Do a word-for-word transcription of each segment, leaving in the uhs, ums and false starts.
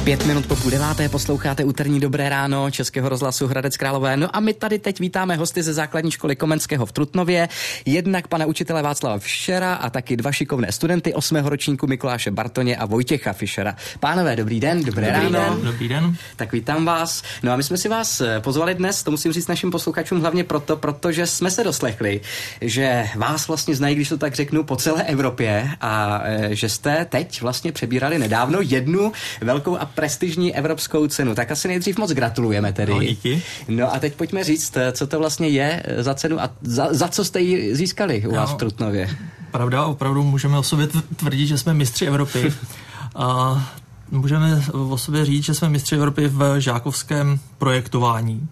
Pět minut po půl deváté posloucháte úterní Dobré ráno Českého rozhlasu Hradec Králové. No a my tady teď vítáme hosty ze základní školy Komenského v Trutnově, jednak pana učitele Václava Fischera a taky dva šikovné studenty osmého ročníku Mikuláše Bartoně a Vojtěcha Fischera. Pánové, dobrý den, dobré dobrý ráno. Den. Dobrý den. Tak vítám vás. No a my jsme si vás pozvali dnes, to musím říct našim posluchačům hlavně proto, protože jsme se doslechli, že vás vlastně znají, když to tak řeknu, po celé Evropě a že jste teď vlastně přebírali nedávno jednu velkou a prestižní evropskou cenu. Tak asi nejdřív moc gratulujeme tedy. No, díky. No a teď pojďme říct, co to vlastně je za cenu a za, za co jste ji získali u vás no, v Trutnově. Pravda, opravdu můžeme o sobě tvrdit, že jsme mistři Evropy. A můžeme o sobě říct, že jsme mistři Evropy v žákovském projektování.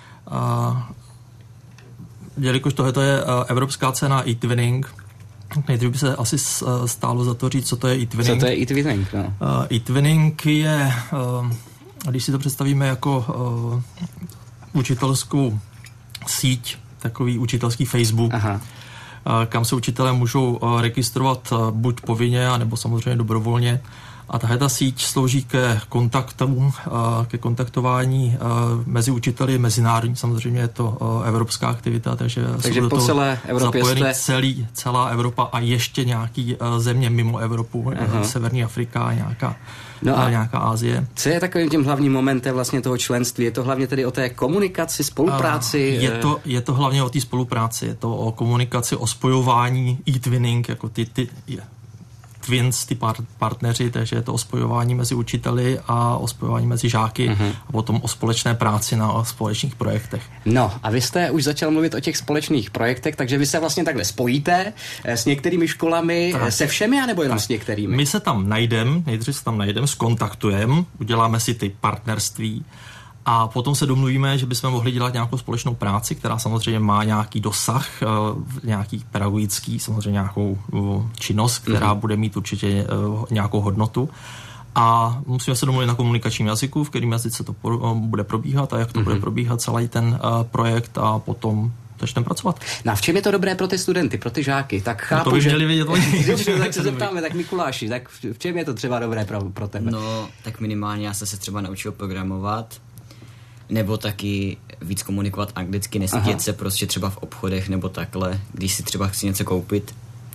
A jelikož tohle je evropská cena e-twinning, nejdřív by se asi stálo za to říct, co to je e-twinning. Co to je e-twinning? No. Uh, e-twinning je, uh, když si to představíme jako uh, učitelskou síť, takový učitelský Facebook, uh, kam se učitelé můžou uh, registrovat uh, buď povinně, anebo samozřejmě dobrovolně. A tahle ta síť slouží ke kontaktům, ke kontaktování mezi učiteli mezinárodní, samozřejmě je to evropská aktivita, takže, takže jsou po do celé Evropě jste... celý, celá Evropa a ještě nějaký země mimo Evropu, Aha. Severní Afrika, nějaká, no a nějaká Asie. Co je takovým tím hlavním momentem vlastně toho členství? Je to hlavně tedy o té komunikaci, spolupráci? Je to, je to hlavně o té spolupráci, je to o komunikaci, o spojování e-twinning, jako ty... ty twins, ty par- partneři, takže je to o spojování mezi učiteli a o spojování mezi žáky uh-huh. a potom o společné práci na společných projektech. No a vy jste už začal mluvit o těch společných projektech, takže vy se vlastně takhle spojíte s některými školami, tak. Se všemi, anebo jenom tak. S některými? My se tam najdeme, nejdřív se tam najdeme, skontaktujeme, uděláme si ty partnerství a potom se domluvíme, že bychom mohli dělat nějakou společnou práci, která samozřejmě má nějaký dosah, nějaký pedagogický, samozřejmě nějakou činnost, která mm. bude mít určitě nějakou hodnotu. A musíme se domluvit na komunikačním jazyku, v kterém jazyce to bude probíhat a jak to mm. bude probíhat celý ten projekt a potom začneme pracovat. No a v čem je to dobré pro ty studenty, pro ty žáky? Tak chápu, no to by že... měli vědět oni. Dobře, tak se zeptáme, tak Mikuláši, tak v čem je to třeba dobré pro, pro tebe? No, tak minimálně já jsem se třeba naučil programovat, nebo taky víc komunikovat anglicky, nestydět se prostě třeba v obchodech nebo takhle, když si třeba chci něco koupit.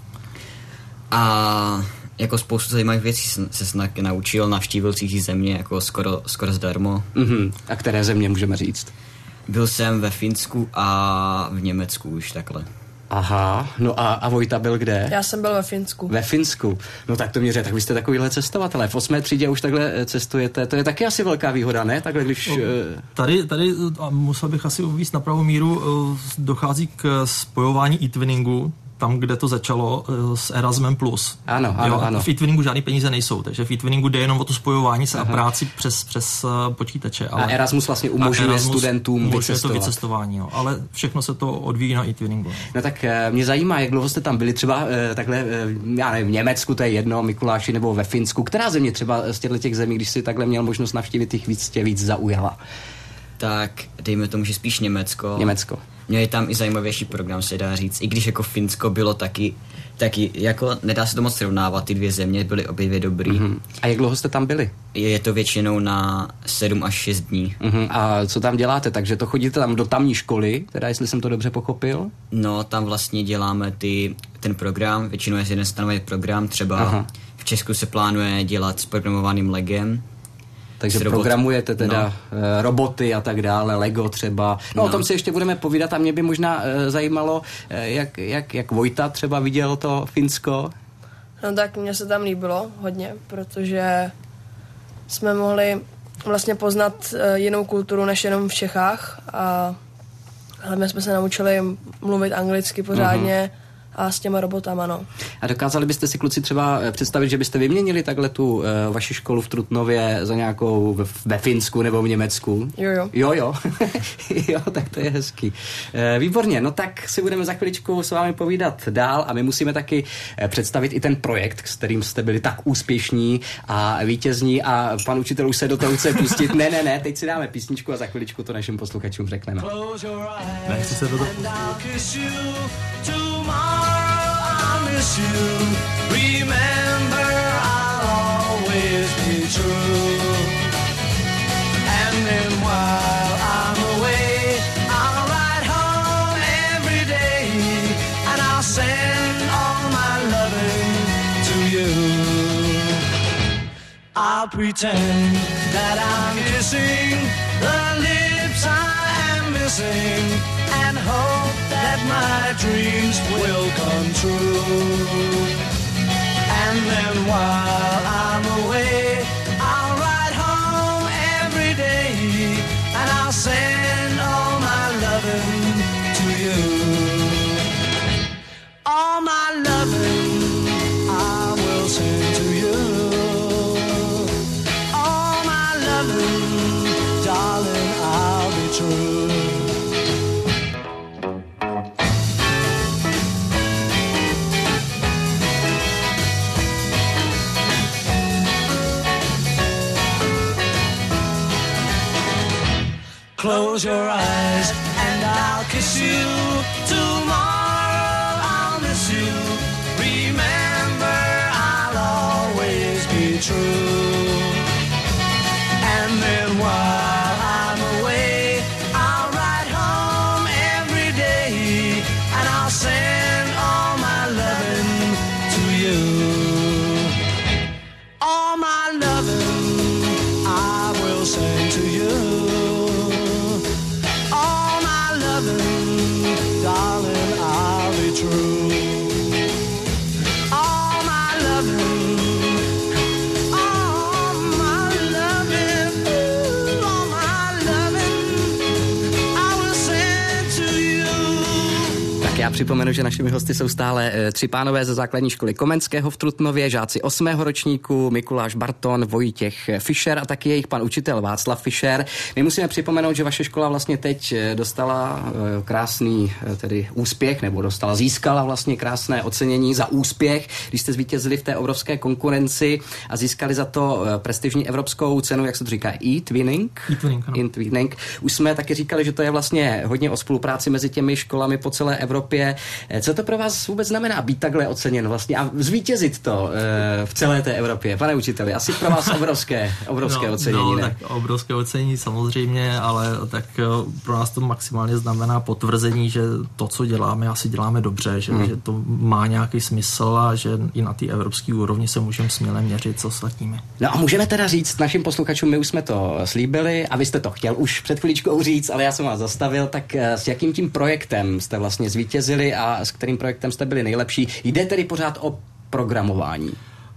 A jako spoustu zajímavých věcí jsem se snad naučil, navštívil cizí země jako skoro, skoro zdarmo. Mm-hmm. A které země můžeme říct? Byl jsem ve Finsku a v Německu už takhle. Aha, no a, a Vojta byl kde? Já jsem byl ve Finsku. Ve Finsku. No tak to mě řekl, tak vy jste takovýhle cestovatelé. V osmé třídě už takhle cestujete. To je taky asi velká výhoda, ne? Takhle když... No, tady, tady musel bych asi uvést na pravou míru, dochází k spojování e-twinningu, tam, kde to začalo s Erasmem plus. Ano, ano, jo, ano. V e-twinningu žádný peníze nejsou, takže v e-twinningu jde jenom o to spojování se Aha. a práci přes, přes počítače. Ale a Erasmus vlastně umožňuje Erasmus studentům umožňuje vycestovat. to vycestování, jo, ale všechno se to odvíjí na e-twinningu. No tak mě zajímá, jak dlouho jste tam byli třeba takhle, já nevím, v Německu, to je jedno, Mikuláši, nebo ve Finsku. Která země třeba z těchto těch zemí, když si takhle měl možnost navštívit, jich víc, tě víc zaujala? Tak dejme tomu, že spíš Německo. Německo. Měli tam i zajímavější program, se dá říct. I když jako Finsko bylo taky, taky jako nedá se to moc srovnávat, ty dvě země byly obě dvě dobrý. Mm-hmm. A jak dlouho jste tam byli? Je, je to většinou na sedm až šest dní. Mm-hmm. A co tam děláte? Takže to chodíte tam do tamní školy, teda jestli jsem to dobře pochopil? No, tam vlastně děláme ty, ten program, většinou je jeden stanovený program, třeba Aha. v Česku se plánuje dělat s programovaným legem. Takže programujete teda no. roboty a tak dále, Lego třeba. No, no o tom si ještě budeme povídat a mě by možná uh, zajímalo, uh, jak, jak, jak Vojta třeba viděl to Finsko. No tak mně se tam líbilo hodně, protože jsme mohli vlastně poznat uh, jinou kulturu než jenom v Čechách a hlavně jsme se naučili mluvit anglicky pořádně, uh-huh. a s těma robotama, no. A dokázali byste si, kluci, třeba představit, že byste vyměnili takhle tu uh, vaši školu v Trutnově za nějakou ve, ve Finsku nebo v Německu? Jo, jo. Jo, jo. Jo, tak to je hezký. Uh, výborně, no tak si budeme za chviličku s vámi povídat dál a my musíme taky uh, představit i ten projekt, s kterým jste byli tak úspěšní a vítězní a pan učitel už se do toho chce pustit. Ne, ne, ne, teď si dáme písničku a za chviličku to našim posluchačům řekneme. Nechci se do toho... miss you. Remember, I'll always be true. I'll pretend that I'm kissing the lips I am missing and hope that my dreams will come true. And then while I'm away, I'll ride home every day and I'll send all my loving to you. All my loving I will send to you. All my loving, darling, I'll be true. Close your eyes and I'll kiss you. Tomorrow I'll miss you. Remember, I'll always be true. And then while I'm away, I'll ride home every day and I'll send all my loving to you. All my loving I will send to you. Darling, I'll be true. All my loving, all my loving, ooh, all my loving, I will send to you. Tak já připomenu, že našimi hosty jsou stále e, tři pánové ze základní školy Komenského v Trutnově, žáci osmého ročníku, Mikuláš Barton, Vojtěch Fischer a taky jejich pan učitel Václav Fischer. My musíme připomenout, že vaše škola vlastně teď dostala e, krásný e, tedy úspěch, nebo dostala, získala vlastně krásné ocenění za úspěch, když jste zvítězili v té obrovské konkurenci a získali za to e, prestižní evropskou cenu, jak se to říká, e-twinning. E-twinning, ano. E-twinning. Už jsme taky říkali, že to je vlastně hodně o spolupráci mezi těmi školami po celé Evropě. Co to pro vás vůbec znamená být takhle oceněn vlastně a zvítězit to e, v celé té Evropě? Pane učiteli, asi pro vás obrovské, obrovské no, ocenění, no, ne? Tak obrovské ocenění samozřejmě, ale tak pro nás to maximálně znamená potvrzení, že to, co děláme, asi děláme dobře, že, hmm. že to má nějaký smysl a že i na té evropské úrovni se můžeme směle měřit s ostatními. No a můžeme teda říct našim posluchačům, my už jsme to slíbili a vy jste to chtěl už před chvíličkou říct, ale já jsem vás zastavil, tak s jakým tím projektem jste vlastně zvítězili a s kterým projektem jste byli nejlepší? Jde tedy pořád o programování?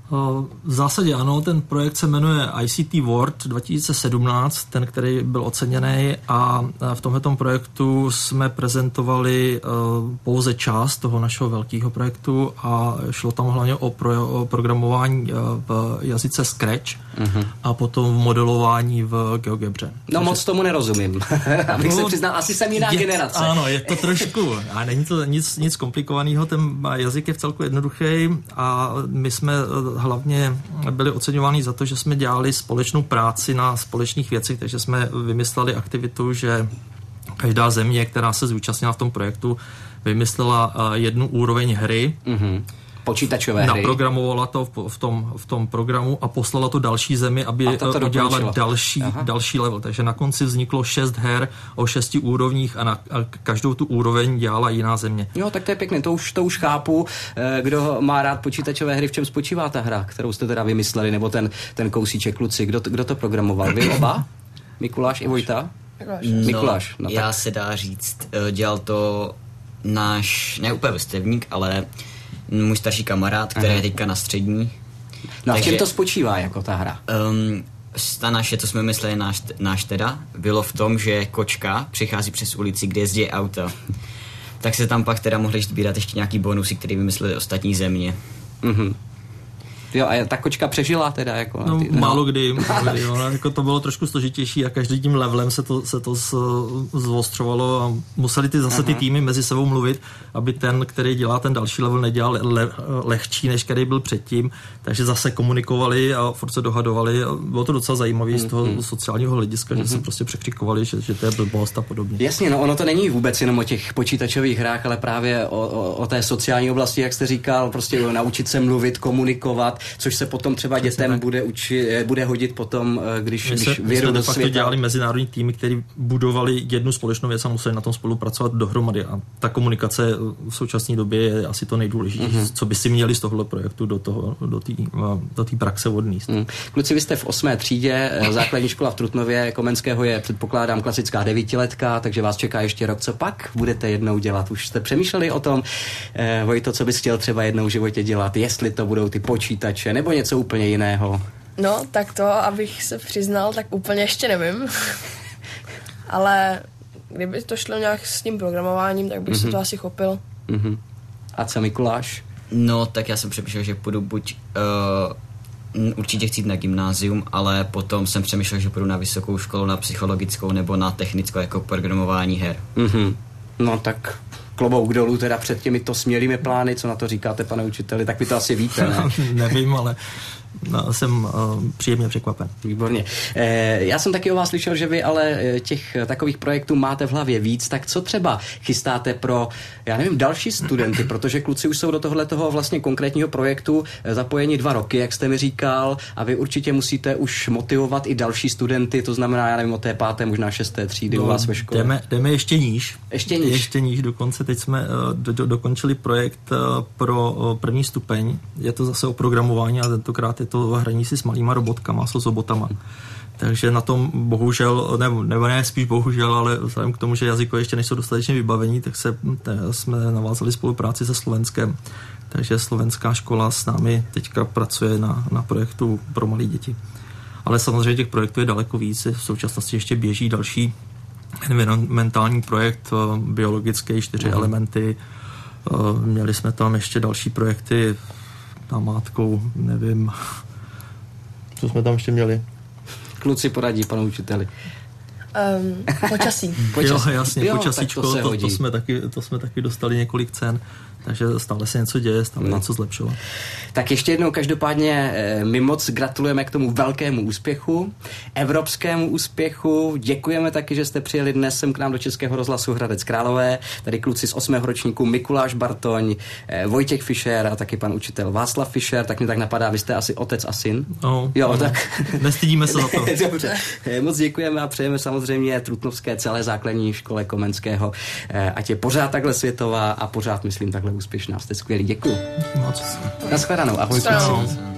V zásadě ano, ten projekt se jmenuje I C T World dva tisíce sedmnáct, ten, který byl oceněný, a v tomhletom projektu jsme prezentovali pouze část toho našeho velkého projektu a šlo tam hlavně o, pro, o programování v jazyce Scratch uh-huh. a potom v modelování v GeoGebře. No Takže... moc tomu nerozumím, abych se přiznal, asi jsem jiná je, generace. Ano, je to trošku, a není to nic, nic komplikovaného, ten jazyk je v celku jednoduchý a my jsme hlavně byli oceňováni za to, že jsme dělali společnou práci na společných věcech, takže jsme vymysleli aktivitu, že každá země, která se zúčastnila v tom projektu, vymyslela jednu úroveň hry, mm-hmm. počítačové hry. Naprogramovala to v, v, tom, v tom programu a poslala to další zemi, aby udělala další, další level. Takže na konci vzniklo šest her o šesti úrovních a na a každou tu úroveň dělala jiná země. Jo, tak to je pěkné, to už, to už chápu. Kdo má rád počítačové hry, v čem spočívá ta hra, kterou jste teda vymysleli, nebo ten, ten kousíček, kluci, kdo to, kdo to programoval? Vy oba? Mikuláš i Vojta? No, Mikuláš. No, já tak. se dá říct, dělal to náš, ne úplně vrstevník, ale můj starší kamarád, který Aha. je teďka na střední. No a v čem to spočívá jako ta hra? Um, ta naše, co jsme mysleli náš, náš teda, bylo v tom, že kočka přichází přes ulici, kde jezdí auta. Tak se tam pak teda mohli sbírat ještě nějaký bonusy, které vymysleli ostatní země. Mhm. Jo, a ta kočka přežila teda jako... No, ty, málo kdy, málo kdy jo, jako to bylo trošku složitější a každý tím levelem se to, se to zvostřovalo a museli ty zase Aha. ty týmy mezi sebou mluvit, aby ten, který dělá ten další level, nedělal le, lehčí, než který byl předtím, takže zase komunikovali a furt se dohadovali a bylo to docela zajímavé mm, z toho mm. sociálního hlediska, mm. že se prostě překřikovali, že, že to je blbost a podobně. Jasně, no ono to není vůbec jenom o těch počítačových hrách, ale právě o, o, o té sociální oblasti, jak jste říkal, prostě naučit se mluvit, komunikovat. dělat, což se potom třeba dětem bude, uči, bude hodit potom, když, my se, když vědou do světa. Dělali mezinárodní týmy, kteří budovali jednu společnou věc a museli na tom spolupracovat dohromady. A ta komunikace v současné době je asi to nejdůležitější, mm-hmm. co by si měli z tohohle projektu do toho, do té do té praxe odníst. Mm. Kluci, vy jste v osmé třídě, základní škola v Trutnově Komenského je, předpokládám, klasická devítiletka, takže vás čeká ještě rok. Co pak budete jednou dělat? Už jste přemýšleli o tom, eh, Vojto, co bys chtěl třeba jednou v životě dělat, jestli to budou ty počítače nebo něco úplně jiného? No, tak to, abych se přiznal, tak úplně ještě nevím. Ale kdyby to šlo nějak s tím programováním, tak bych mm-hmm. se to asi chopil. Mm-hmm. A co Mikuláš? No, tak já jsem přemýšlel, že půjdu buď uh, určitě chci jít na gymnázium, ale potom jsem přemýšlel, že půjdu na vysokou školu, na psychologickou nebo na technickou jako programování her. Mm-hmm. No tak klobouk dolů teda před těmito smělými plány, co na to říkáte, pane učiteli, tak vy to asi víte, ne? Nevím, ale no, jsem uh, příjemně překvapen. Výborně. E, já jsem taky o vás slyšel, že vy ale těch takových projektů máte v hlavě víc, tak co třeba chystáte pro, já nevím, další studenty, protože kluci už jsou do tohoto vlastně konkrétního projektu zapojeni dva roky, jak jste mi říkal, a vy určitě musíte už motivovat i další studenty, to znamená, já nevím, o té páté, možná šesté třídy no, u vás ve škole. Jdeme, jdeme ještě níž. Ještě níž. Ještě níž, dokonce teď jsme uh, do, do, dokončili projekt uh, pro uh, první stupeň. Je to zase o programování a tentokrát je to hraní si s malýma robotkama, s robotama. Takže na tom bohužel, nebo, nebo ne spíš bohužel, ale vzhledem k tomu, že jazykové ještě nejsou dostatečně vybavení, tak se, te, jsme navázali spolupráci se Slovenskem. Takže slovenská škola s námi teďka pracuje na, na projektu pro malé děti. Ale samozřejmě těch projektů je daleko víc. V současnosti ještě běží další environmentální projekt, biologické čtyři mm. elementy. Měli jsme tam ještě další projekty namátkou, nevím, co jsme tam ještě měli. Kluci poradí panu učiteli. Um, počasí. počasí. Jo, jasně, jo, počasíčko, to, to, to, jsme taky, to jsme taky dostali několik cen, takže stále se něco děje, stále no. něco zlepšovat. Tak ještě jednou každopádně my moc gratulujeme k tomu velkému úspěchu, evropskému úspěchu. Děkujeme taky, že jste přijeli dnes sem k nám do Českého rozhlasu Hradec Králové. Tady kluci z osmého ročníku Mikuláš Bartoň, Vojtěch Fischer a taky pan učitel Václav Fischer. Tak mi tak napadá, vy jste asi otec a syn. Oh, jo, ano. tak. Nestydíme se za to. Dobře. Moc děkujeme a přejeme samozřejmě Trutnovské celé základní škole Komenského. Ať je pořád takhle světová a pořád, myslím, takhle úspěšná. Jste skvělí. Děkuju. Moc. Naschledanou. Ahoj. Ahoj.